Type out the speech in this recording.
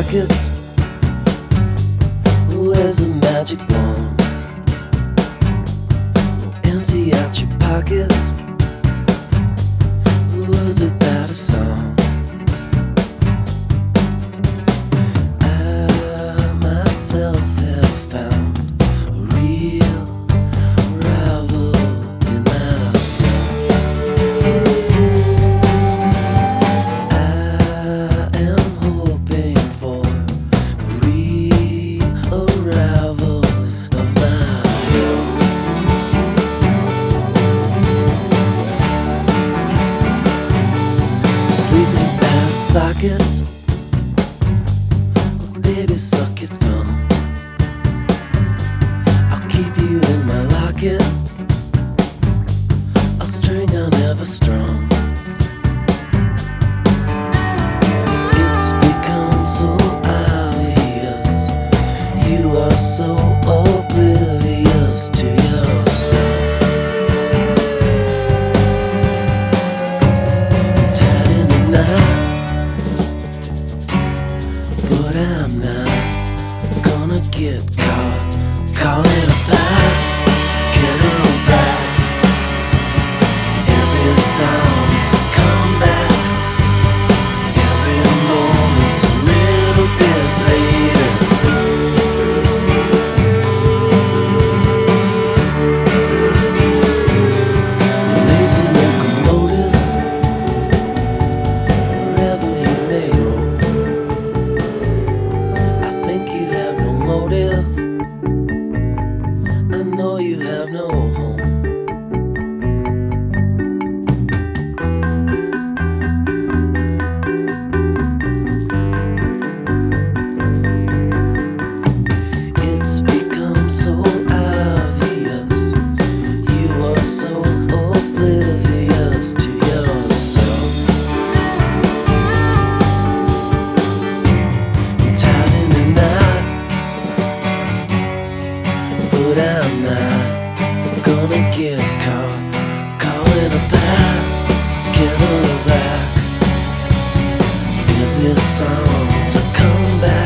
pockets. Where's the magic wand? Empty out your pockets. Words without a song. I myself have found a real rival in myself. I am hoping for a real arrival of myself. Sleeping past sockets. Baby, suck your thumb. I'll keep you in my locket, a string I never strung. It's become so obvious, you are so oblivious to yourself. Tied in a knot, but I'm not gonna get caught. Call it a back, get it back. Every song's a comeback. Every moment's a little bit later. Lazy locomotives, wherever you may roam. I think you have no motive. I know you have no home. It's become so obvious, you are so oblivious to yourself. You're tied in a knot, but I'm not gonna get caught. Call it a back, get her back. If this song's a comeback.